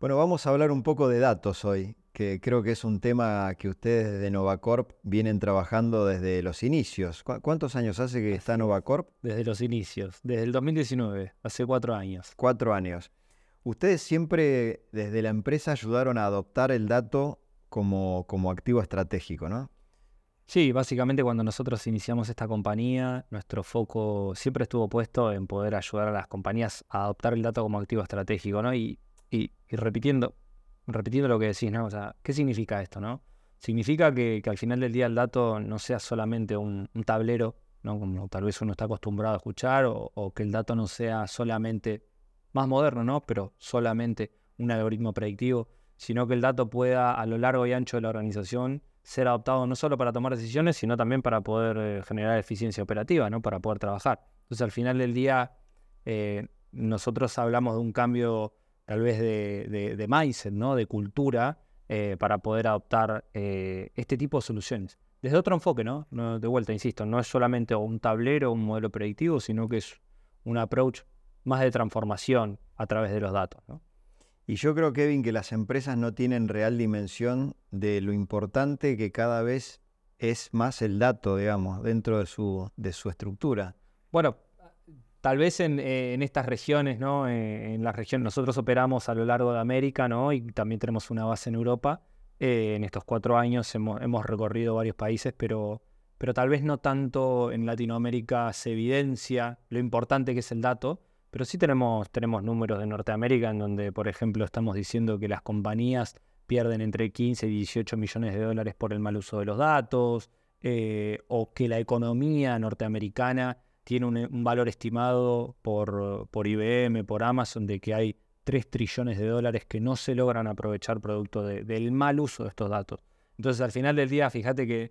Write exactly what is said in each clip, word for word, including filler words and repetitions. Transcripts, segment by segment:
Bueno, vamos a hablar un poco de datos hoy, que creo que es un tema que ustedes desde Novacorp vienen trabajando desde los inicios. ¿Cu- ¿Cuántos años hace que está Así es, Novacorp? desde los inicios, desde el dos mil diecinueve, hace cuatro años. Cuatro años. Ustedes siempre desde la empresa ayudaron a adoptar el dato como, como activo estratégico, ¿no? Sí, básicamente cuando nosotros iniciamos esta compañía, nuestro foco siempre estuvo puesto en poder ayudar a las compañías a adoptar el dato como activo estratégico, ¿no? Y, y, y repitiendo, repitiendo lo que decís, ¿no? O sea, ¿qué significa esto, no? Significa que, que al final del día el dato no sea solamente un, un tablero, ¿no? Como tal vez uno está acostumbrado a escuchar, o, o que el dato no sea solamente más moderno, ¿no? Pero solamente un algoritmo predictivo, sino que el dato pueda a lo largo y ancho de la organización ser adoptado no solo para tomar decisiones, sino también para poder eh, generar eficiencia operativa, ¿no? Para poder trabajar. Entonces, al final del día, eh, nosotros hablamos de un cambio tal vez de, de, de mindset, ¿no? De cultura, eh, para poder adoptar eh, este tipo de soluciones. Desde otro enfoque, ¿no? No, de vuelta, insisto, no es solamente un tablero, un modelo predictivo, sino que es un approach más de transformación a través de los datos, ¿no? Y yo creo, Kevin, que las empresas no tienen real dimensión de lo importante que cada vez es más el dato, digamos, dentro de su, de su estructura. Bueno, tal vez en, eh, en estas regiones, ¿no? Eh, en las regiones, nosotros operamos a lo largo de América, ¿no? Y también tenemos una base en Europa. Eh, en estos cuatro años hemos, hemos recorrido varios países, pero, pero tal vez no tanto en Latinoamérica se evidencia lo importante que es el dato, pero sí tenemos, tenemos números de Norteamérica en donde, por ejemplo, estamos diciendo que las compañías pierden entre quince y dieciocho millones de dólares por el mal uso de los datos, eh, o que la economía norteamericana tiene un, un valor estimado por, por I B M, por Amazon, de que hay tres trillones de dólares que no se logran aprovechar producto de- del mal uso de estos datos. Entonces, al final del día, fíjate que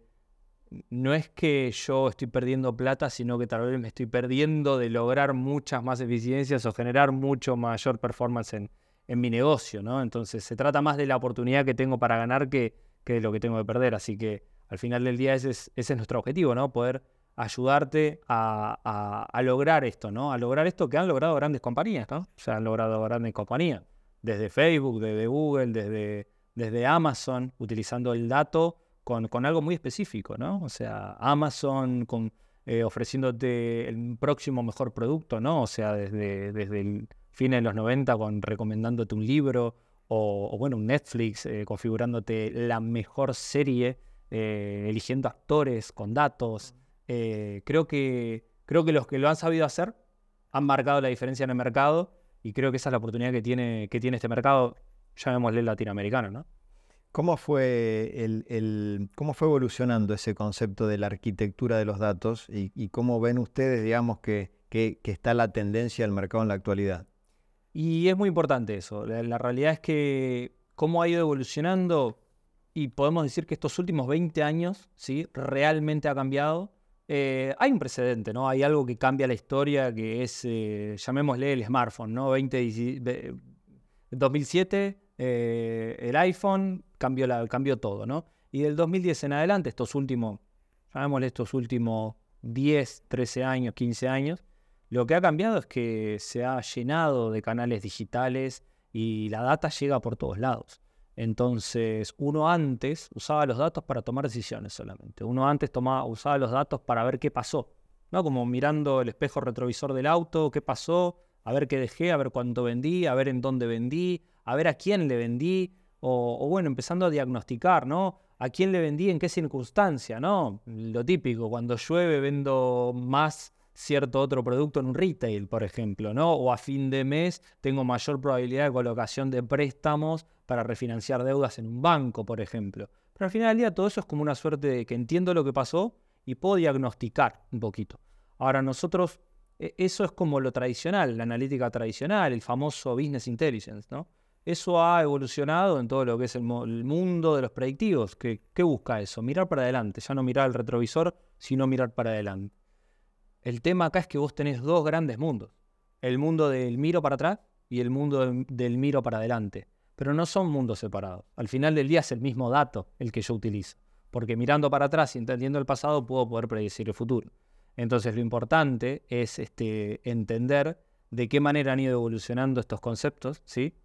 no es que yo estoy perdiendo plata, sino que tal vez me estoy perdiendo de lograr muchas más eficiencias o generar mucho mayor performance en, en mi negocio, ¿no? Entonces, se trata más de la oportunidad que tengo para ganar que, que de lo que tengo que perder. Así que, al final del día, ese es, ese es nuestro objetivo, ¿no? Poder ayudarte a, a- a lograr esto, ¿no? A lograr esto que han logrado grandes compañías, ¿no? O sea, han logrado grandes compañías, desde Facebook, desde Google, desde, desde Amazon, utilizando el dato con, con algo muy específico, ¿no? O sea, Amazon con, eh, ofreciéndote el próximo mejor producto, ¿no? O sea, desde, desde el fin de los noventa con recomendándote un libro, o, o bueno, un Netflix, eh, configurándote la mejor serie, eh, eligiendo actores con datos. Eh, creo que, creo que los que lo han sabido hacer han marcado la diferencia en el mercado, y creo que esa es la oportunidad que tiene, que tiene este mercado, llamémosle latinoamericano, ¿no? ¿Cómo fue, el, el- cómo fue evolucionando ese concepto de la arquitectura de los datos y, y cómo ven ustedes, digamos, que, que- que está la tendencia del mercado en la actualidad? Y es muy importante eso. La, la realidad es que cómo ha ido evolucionando, y podemos decir que estos últimos veinte años, ¿sí? Realmente ha cambiado. Eh, hay un precedente, ¿no? Hay algo que cambia la historia, que es, eh, llamémosle el smartphone, ¿no? veinte, dieci- ve- dos mil siete, eh, el iPhone cambió, la, cambió todo, ¿no? Y del dos mil diez en adelante, estos últimos, llamémosle estos últimos diez, trece años, quince años, lo que ha cambiado es que se ha llenado de canales digitales y la data llega por todos lados. Entonces, uno antes usaba los datos para tomar decisiones solamente. Uno antes tomaba, usaba los datos para ver qué pasó, ¿no? Como mirando el espejo retrovisor del auto, qué pasó, a ver qué dejé, a ver cuánto vendí, a ver en dónde vendí, a ver a quién le vendí, o, o bueno, empezando a diagnosticar, ¿no? ¿A quién le vendí, en qué circunstancia, ¿no? Lo típico, cuando llueve vendo más cierto otro producto en un retail, por ejemplo, ¿no? O a fin de mes tengo mayor probabilidad de colocación de préstamos para refinanciar deudas en un banco, por ejemplo. Pero al final del día todo eso es como una suerte de que entiendo lo que pasó y puedo diagnosticar un poquito. Ahora nosotros, e- eso es como lo tradicional, la analítica tradicional, el famoso business intelligence, ¿no? Eso ha evolucionado en todo lo que es el, mo- el mundo de los predictivos. ¿Qué, qué busca eso? Mirar para adelante, ya no mirar al retrovisor, sino mirar para adelante. El tema acá es que vos tenés dos grandes mundos. El mundo del miro para atrás y el mundo del, del miro para adelante. Pero no son mundos separados. Al final del día es el mismo dato el que yo utilizo. Porque mirando para atrás y entendiendo el pasado puedo poder predecir el futuro. Entonces lo importante es este, entender de qué manera han ido evolucionando estos conceptos, ¿sí?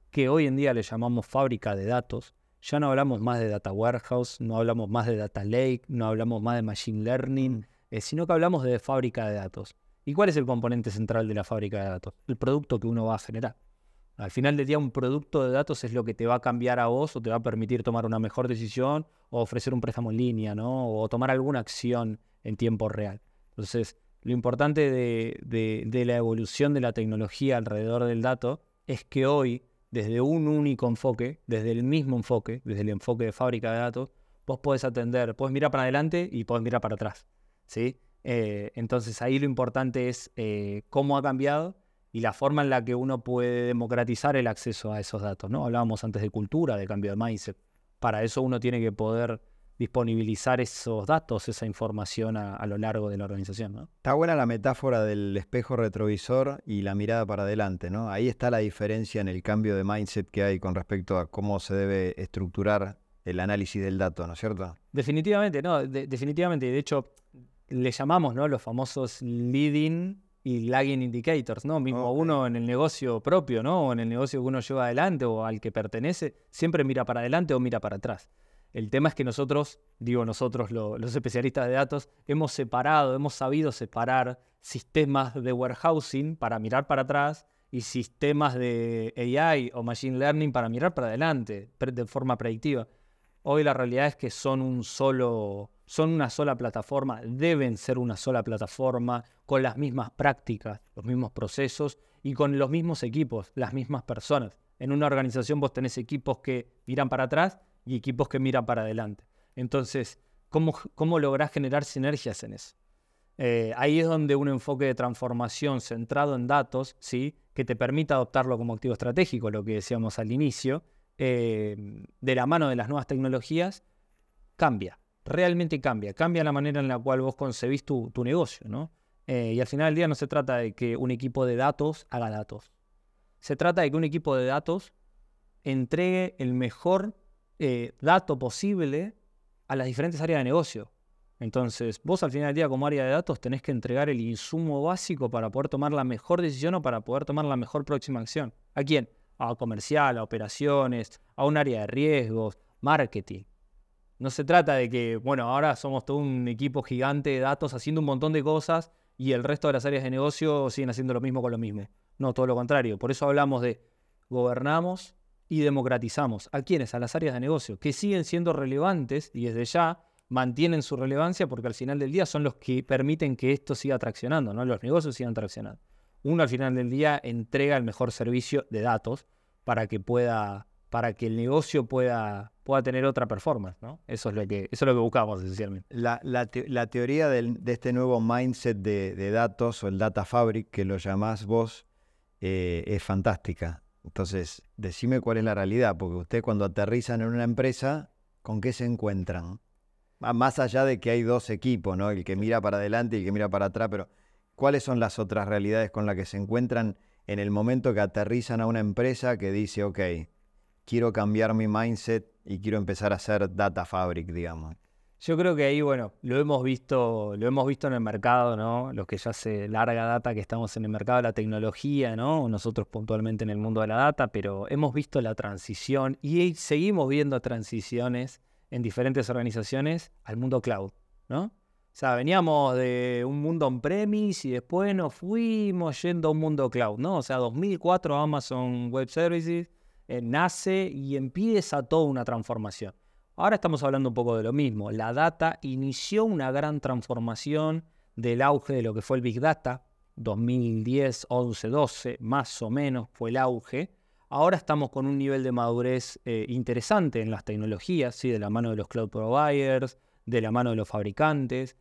que hoy en día le llamamos fábrica de datos. Ya no hablamos más de data warehouse, no hablamos más de data lake, no hablamos más de machine learning, Mm. eh, sino que hablamos de fábrica de datos. ¿Y cuál es el componente central de la fábrica de datos? El producto que uno va a generar. Al final del día, un producto de datos es lo que te va a cambiar a vos o te va a permitir tomar una mejor decisión o ofrecer un préstamo en línea, ¿no? O tomar alguna acción en tiempo real. Entonces, lo importante de, de, de la evolución de la tecnología alrededor del dato es que hoy, desde un único enfoque, desde el mismo enfoque, desde el enfoque de fábrica de datos, vos podés atender, podés mirar para adelante y podés mirar para atrás, ¿sí? Eh, entonces, ahí lo importante es eh, cómo ha cambiado y la forma en la que uno puede democratizar el acceso a esos datos, ¿no? Hablábamos antes de cultura, de cambio de mindset. Para eso uno tiene que poder disponibilizar esos datos, esa información a, a lo largo de la organización, ¿no? Está buena la metáfora del espejo retrovisor y la mirada para adelante, ¿no? Ahí está la diferencia en el cambio de mindset que hay con respecto a cómo se debe estructurar el análisis del dato, ¿no es cierto? Definitivamente, no, de, definitivamente. De hecho, le llamamos, ¿no?, los famosos leading y lagging indicators, ¿no? Mismo Ok. uno en el negocio propio, ¿no? O en el negocio que uno lleva adelante o al que pertenece, siempre mira para adelante o mira para atrás. El tema es que nosotros, digo nosotros lo, los especialistas de datos, hemos separado, hemos sabido separar sistemas de warehousing para mirar para atrás y sistemas de A I o Machine Learning para mirar para adelante pre- de forma predictiva. Hoy la realidad es que son un solo, son una sola plataforma, deben ser una sola plataforma, con las mismas prácticas, los mismos procesos y con los mismos equipos, las mismas personas. En una organización vos tenés equipos que miran para atrás y equipos que miran para adelante. Entonces, ¿cómo, cómo lográs generar sinergias en eso? Eh, ahí es donde un enfoque de transformación centrado en datos, ¿sí?, que te permita adoptarlo como activo estratégico, lo que decíamos al inicio, eh, de la mano de las nuevas tecnologías, cambia, realmente cambia, cambia la manera en la cual vos concebís tu, tu negocio, ¿no? Eh, y al final del día no se trata de que un equipo de datos haga datos, se trata de que un equipo de datos entregue el mejor eh, dato posible a las diferentes áreas de negocio. Entonces, vos al final del día como área de datos tenés que entregar el insumo básico para poder tomar la mejor decisión o para poder tomar la mejor próxima acción. ¿A quién? A comercial, a operaciones, a un área de riesgos, marketing. No se trata de que, bueno, ahora somos todo un equipo gigante de datos haciendo un montón de cosas y el resto de las áreas de negocio siguen haciendo lo mismo con lo mismo. No, todo lo contrario. Por eso hablamos de gobernamos y democratizamos. ¿A quiénes? A las áreas de negocio, que siguen siendo relevantes y desde ya mantienen su relevancia porque al final del día son los que permiten que esto siga traccionando, ¿no? Los negocios sigan traccionando. Uno al final del día entrega el mejor servicio de datos para que pueda, para que el negocio pueda, pueda tener otra performance, ¿no? Eso es lo que, eso es lo que buscamos esencialmente. La, la te- la teoría del- de este nuevo mindset de, de datos o el data fabric que lo llamás vos eh, es fantástica. Entonces, decime cuál es la realidad, porque ustedes cuando aterrizan en una empresa, ¿con qué se encuentran? Ah, más allá de que hay dos equipos, ¿no? El que mira para adelante y el que mira para atrás, pero ¿cuáles son las otras realidades con las que se encuentran en el momento que aterrizan a una empresa que dice, ok, quiero cambiar mi mindset y quiero empezar a hacer data fabric, digamos? Yo creo que ahí, bueno, lo hemos visto, lo hemos visto en el mercado, ¿no? Los que ya hace larga data que estamos en el mercado de la tecnología, ¿no? Nosotros puntualmente en el mundo de la data, pero hemos visto la transición y seguimos viendo transiciones en diferentes organizaciones al mundo cloud, ¿no? O sea, veníamos de un mundo on-premise y después nos fuimos yendo a un mundo cloud, ¿no? O sea, dos mil cuatro Amazon Web Services eh, nace y empieza toda una transformación. Ahora estamos hablando un poco de lo mismo. La data inició una gran transformación del auge de lo que fue el Big Data, dos mil diez, once, doce, más o menos fue el auge. Ahora estamos con un nivel de madurez eh, interesante en las tecnologías, ¿sí? De la mano de los cloud providers, de la mano de los fabricantes,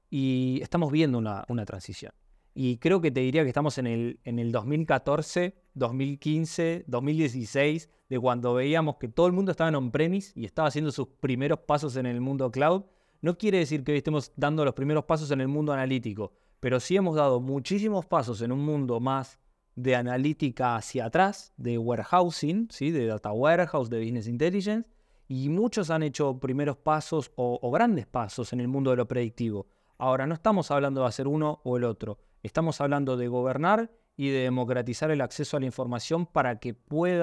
y estamos viendo una, una transición. Y creo que te diría que estamos en el, en el dos mil catorce, dos mil quince, dos mil dieciséis, de cuando veíamos que todo el mundo estaba en on-premise y estaba haciendo sus primeros pasos en el mundo cloud. No quiere decir que hoy estemos dando los primeros pasos en el mundo analítico, pero sí hemos dado muchísimos pasos en un mundo más de analítica hacia atrás, de warehousing, ¿sí? De data warehouse, de business intelligence, y muchos han hecho primeros pasos o, o grandes pasos en el mundo de lo predictivo. Ahora, no estamos hablando de hacer uno o el otro. Estamos hablando de gobernar y de democratizar el acceso a la información para que pueda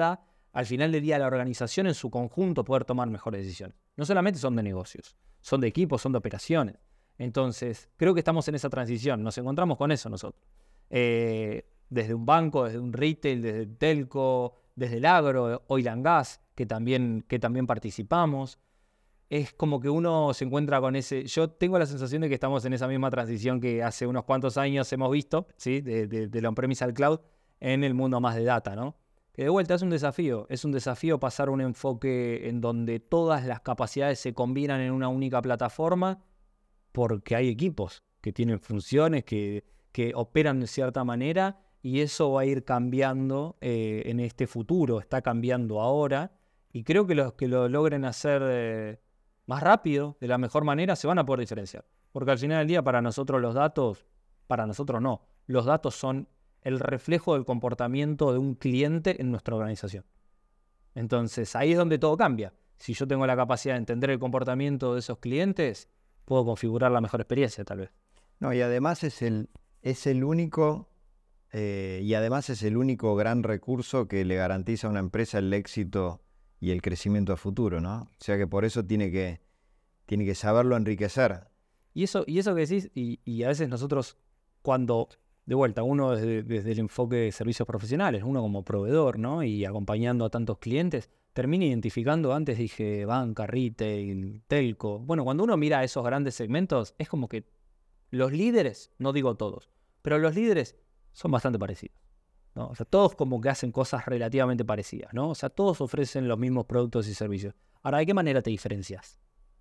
al final del día la organización en su conjunto poder tomar mejores decisiones. No solamente son de negocios, son de equipos, son de operaciones. Entonces, creo que estamos en esa transición, nos encontramos con eso nosotros. Eh, desde un banco, desde un retail, desde el telco, desde el agro, oil and gas, que también, que también participamos. Es como que uno se encuentra con ese... Yo tengo la sensación de que estamos en esa misma transición que hace unos cuantos años hemos visto, ¿sí? De, de, de la on-premise al cloud, en el mundo más de data, ¿no? Que de vuelta es un desafío. Es un desafío pasar un enfoque en donde todas las capacidades se combinan en una única plataforma, porque hay equipos que tienen funciones, que, que operan de cierta manera, y eso va a ir cambiando eh, en este futuro. Está cambiando ahora, y creo que los que lo logren hacer... Eh, más rápido, de la mejor manera, se van a poder diferenciar. Porque al final del día, para nosotros los datos, para nosotros no, los datos son el reflejo del comportamiento de un cliente en nuestra organización. Entonces, ahí es donde todo cambia. Si yo tengo la capacidad de entender el comportamiento de esos clientes, puedo configurar la mejor experiencia, tal vez. No, y además es el, es el único, eh, y además es el único gran recurso que le garantiza a una empresa el éxito y el crecimiento a futuro, ¿no? O sea que por eso tiene que, tiene que saberlo enriquecer. Y eso, y eso que decís, y, y a veces nosotros, cuando, de vuelta, uno desde, desde el enfoque de servicios profesionales, uno como proveedor, ¿no? Y acompañando a tantos clientes, termina identificando, antes dije banca, retail, telco. Bueno, cuando uno mira esos grandes segmentos, es como que los líderes, no digo todos, pero los líderes son bastante parecidos, ¿no? O sea, todos como que hacen cosas relativamente parecidas, ¿no? O sea, todos ofrecen los mismos productos y servicios. Ahora, ¿de qué manera te diferencias?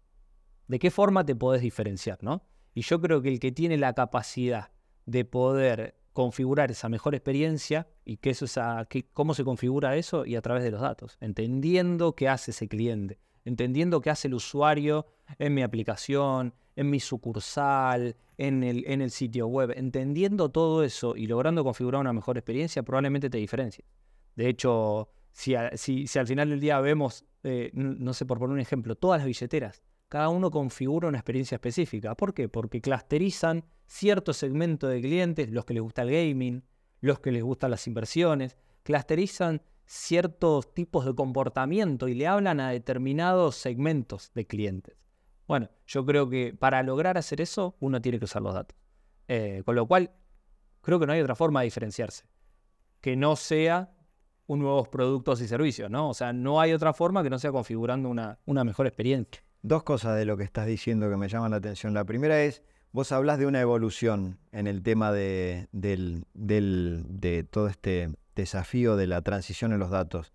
¿De qué forma te podés diferenciar, no? Y yo creo que el que tiene la capacidad de poder configurar esa mejor experiencia, y que eso es a, que, cómo se configura eso, y a través de los datos, entendiendo qué hace ese cliente, entendiendo qué hace el usuario en mi aplicación, en mi sucursal, en el, en el sitio web, entendiendo todo eso y logrando configurar una mejor experiencia, probablemente te diferencies. De hecho, si, a, si, si al final del día vemos, eh, no, no sé, por poner un ejemplo, todas las billeteras, cada uno configura una experiencia específica. ¿Por qué? Porque clusterizan cierto segmento de clientes, los que les gusta el gaming, los que les gustan las inversiones, clusterizan ciertos tipos de comportamiento y le hablan a determinados segmentos de clientes. Bueno, yo creo que para lograr hacer eso, uno tiene que usar los datos. Eh, con lo cual, creo que no hay otra forma de diferenciarse que no sea un nuevos productos y servicios, ¿no? O sea, no hay otra forma que no sea configurando una, una mejor experiencia. Dos cosas de lo que estás diciendo que me llaman la atención. La primera es, vos hablás de una evolución en el tema de, del, del, de todo este desafío de la transición en los datos.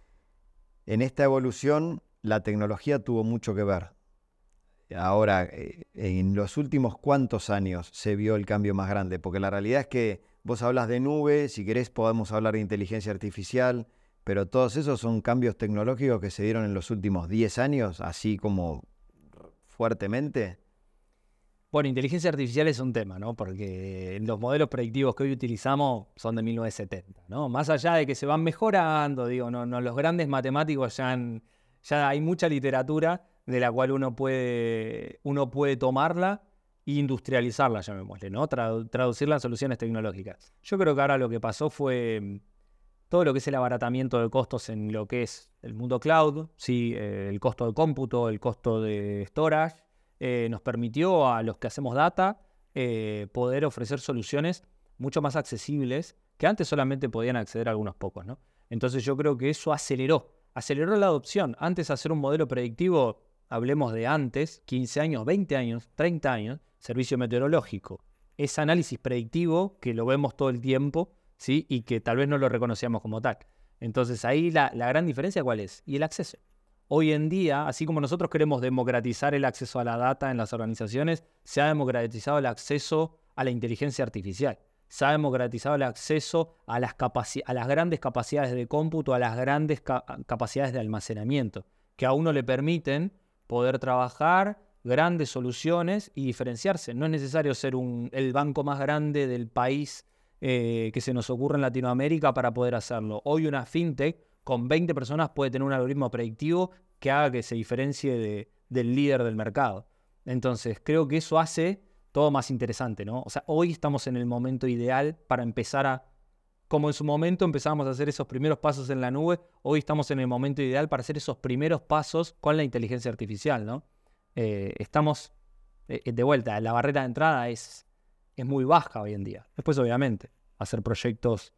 En esta evolución, la tecnología tuvo mucho que ver. Ahora, eh, en los últimos cuantos años se vio el cambio más grande, porque la realidad es que vos hablas de nube, si querés podemos hablar de inteligencia artificial, pero todos esos son cambios tecnológicos que se dieron en los últimos diez años, así como fuertemente. Bueno, inteligencia artificial es un tema, ¿no? Porque los modelos predictivos que hoy utilizamos son de mil novecientos setenta, ¿no? Más allá de que se van mejorando, digo, no, no, los grandes matemáticos ya, han, ya hay mucha literatura de la cual uno puede, uno puede tomarla e industrializarla, llamémosle, ¿no? Tradu- traducirla en soluciones tecnológicas. Yo creo que ahora lo que pasó fue todo lo que es el abaratamiento de costos en lo que es el mundo cloud, ¿sí? Eh, el costo de cómputo, el costo de storage, eh, nos permitió a los que hacemos data eh, poder ofrecer soluciones mucho más accesibles que antes solamente podían acceder a algunos pocos, ¿no? Entonces yo creo que eso aceleró, aceleró la adopción. Antes hacer un modelo predictivo, hablemos de antes, quince años, veinte años, treinta años, servicio meteorológico. Es análisis predictivo que lo vemos todo el tiempo, ¿sí? Y que tal vez no lo reconocíamos como tal. Entonces ahí la, la gran diferencia, ¿cuál es? Y el acceso. Hoy en día, así como nosotros queremos democratizar el acceso a la data en las organizaciones, se ha democratizado el acceso a la inteligencia artificial. Se ha democratizado el acceso a las, capaci- a las grandes capacidades de cómputo, a las grandes ca- capacidades de almacenamiento, que a uno le permiten poder trabajar grandes soluciones y diferenciarse. No es necesario ser un, el banco más grande del país eh, que se nos ocurre en Latinoamérica para poder hacerlo. Hoy una fintech con veinte personas puede tener un algoritmo predictivo que haga que se diferencie de, del líder del mercado. Entonces, creo que eso hace todo más interesante, ¿no? O sea, hoy estamos en el momento ideal para empezar a como en su momento empezamos a hacer esos primeros pasos en la nube, hoy estamos en el momento ideal para hacer esos primeros pasos con la inteligencia artificial, ¿no? Eh, estamos, eh, de vuelta, la barrera de entrada es, es muy baja hoy en día. Después, obviamente, hacer proyectos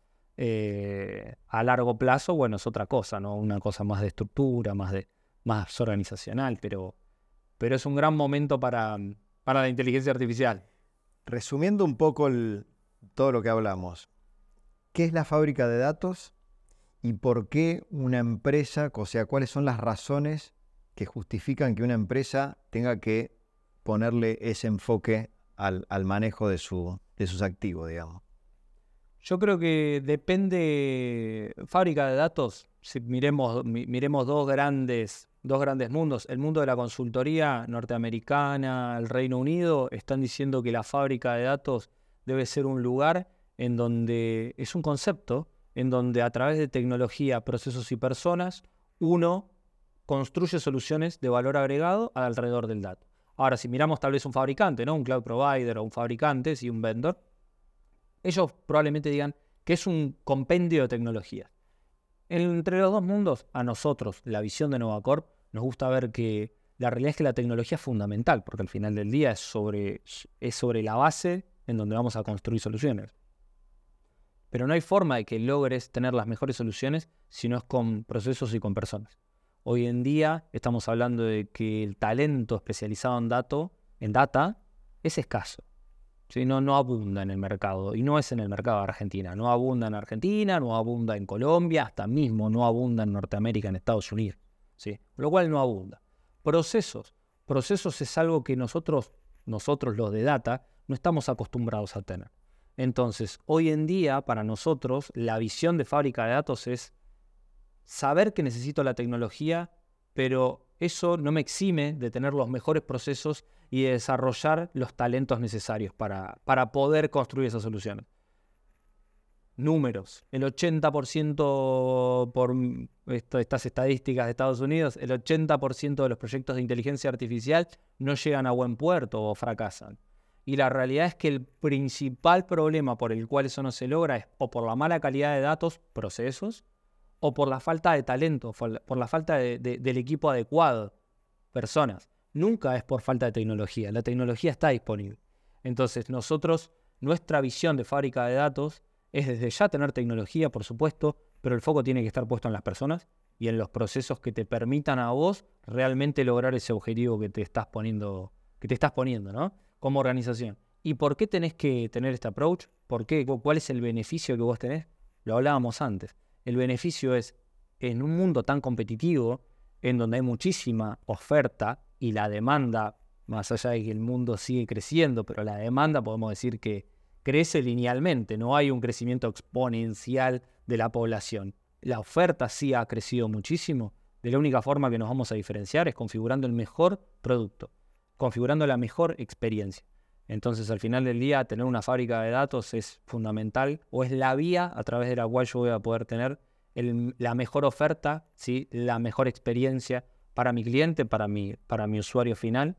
eh, a largo plazo, bueno, es otra cosa, ¿no? Una cosa más de estructura, más, de, más organizacional, pero, pero es un gran momento para, para la inteligencia artificial. Resumiendo un poco el, todo lo que hablamos, ¿qué es la fábrica de datos y por qué una empresa, o sea, cuáles son las razones que justifican que una empresa tenga que ponerle ese enfoque al, al manejo de, su, de sus activos, digamos? Yo creo que depende, fábrica de datos, si miremos, mi- miremos dos grandes, dos grandes mundos, el mundo de la consultoría norteamericana, el Reino Unido, están diciendo que la fábrica de datos debe ser un lugar en donde es un concepto, en donde a través de tecnología, procesos y personas, uno construye soluciones de valor agregado alrededor del dato. Ahora, si miramos tal vez un fabricante, ¿no? Un cloud provider o un fabricante, sí, un vendor, ellos probablemente digan que es un compendio de tecnologías. Entre los dos mundos, a nosotros, la visión de Novacorp, nos gusta ver que la realidad es que la tecnología es fundamental, porque al final del día es sobre, es sobre la base en donde vamos a construir soluciones. Pero no hay forma de que logres tener las mejores soluciones si no es con procesos y con personas. Hoy en día estamos hablando de que el talento especializado en, dato, en data es escaso. ¿Sí? No, no abunda en el mercado, y no es en el mercado de Argentina. No abunda en Argentina, no abunda en Colombia, hasta mismo no abunda en Norteamérica, en Estados Unidos. ¿Sí? Por lo cual no abunda. Procesos. Procesos es algo que nosotros, nosotros los de data, no estamos acostumbrados a tener. Entonces, hoy en día, para nosotros, la visión de fábrica de datos es saber que necesito la tecnología, pero eso no me exime de tener los mejores procesos y de desarrollar los talentos necesarios para, para poder construir esas soluciones. Números. El ochenta por ciento, por esto, estas estadísticas de Estados Unidos, el ochenta por ciento de los proyectos de inteligencia artificial no llegan a buen puerto o fracasan. Y la realidad es que el principal problema por el cual eso no se logra es o por la mala calidad de datos, procesos, o por la falta de talento, por la falta de, de, del equipo adecuado, personas. Nunca es por falta de tecnología, la tecnología está disponible. Entonces nosotros, nuestra visión de fábrica de datos es desde ya tener tecnología, por supuesto, pero el foco tiene que estar puesto en las personas y en los procesos que te permitan a vos realmente lograr ese objetivo que te estás poniendo, que te estás poniendo, ¿no? Como organización. ¿Y por qué tenés que tener este approach? ¿Por qué? ¿Cuál es el beneficio que vos tenés? Lo hablábamos antes. El beneficio es, en un mundo tan competitivo, en donde hay muchísima oferta y la demanda, más allá de que el mundo sigue creciendo, pero la demanda podemos decir que crece linealmente, no hay un crecimiento exponencial de la población. La oferta sí ha crecido muchísimo. De la única forma que nos vamos a diferenciar es configurando el mejor producto, configurando la mejor experiencia. Entonces, al final del día, tener una fábrica de datos es fundamental, o es la vía a través de la cual yo voy a poder tener el, la mejor oferta, ¿sí? La mejor experiencia para mi cliente, para mi, para mi usuario final,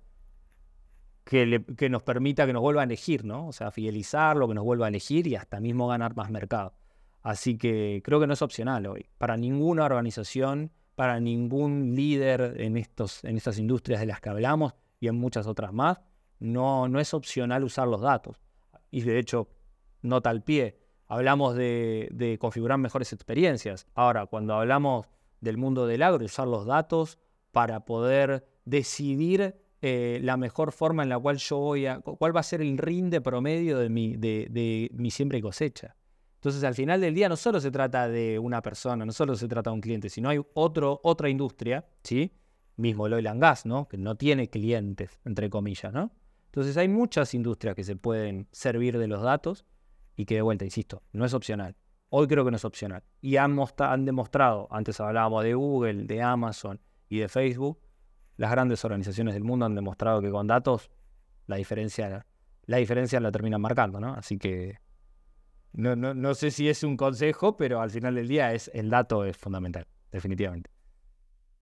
que, le, que nos permita que nos vuelva a elegir, ¿no? O sea, fidelizarlo, que nos vuelva a elegir y hasta mismo ganar más mercado. Así que creo que no es opcional hoy. Para ninguna organización, para ningún líder en, estos, en estas industrias de las que hablamos y en muchas otras más, no, no es opcional usar los datos. Y de hecho, nota al pie, hablamos de, de configurar mejores experiencias. Ahora, cuando hablamos del mundo del agro, usar los datos para poder decidir eh, la mejor forma en la cual yo voy a... cuál va a ser el rinde promedio de mi, de, de mi siembra y cosecha. Entonces, al final del día, no solo se trata de una persona, no solo se trata de un cliente, sino hay otro, otra industria, ¿sí? Mismo el oil and gas, ¿no? Que no tiene clientes, entre comillas, ¿no? Entonces, hay muchas industrias que se pueden servir de los datos y que, de vuelta, insisto, no es opcional. Hoy creo que no es opcional. Y han, han demostrado, antes hablábamos de Google, de Amazon y de Facebook, las grandes organizaciones del mundo han demostrado que con datos la diferencia, la diferencia la terminan marcando, ¿no? Así que no, no, no sé si es un consejo, pero al final del día es, el dato es fundamental, definitivamente.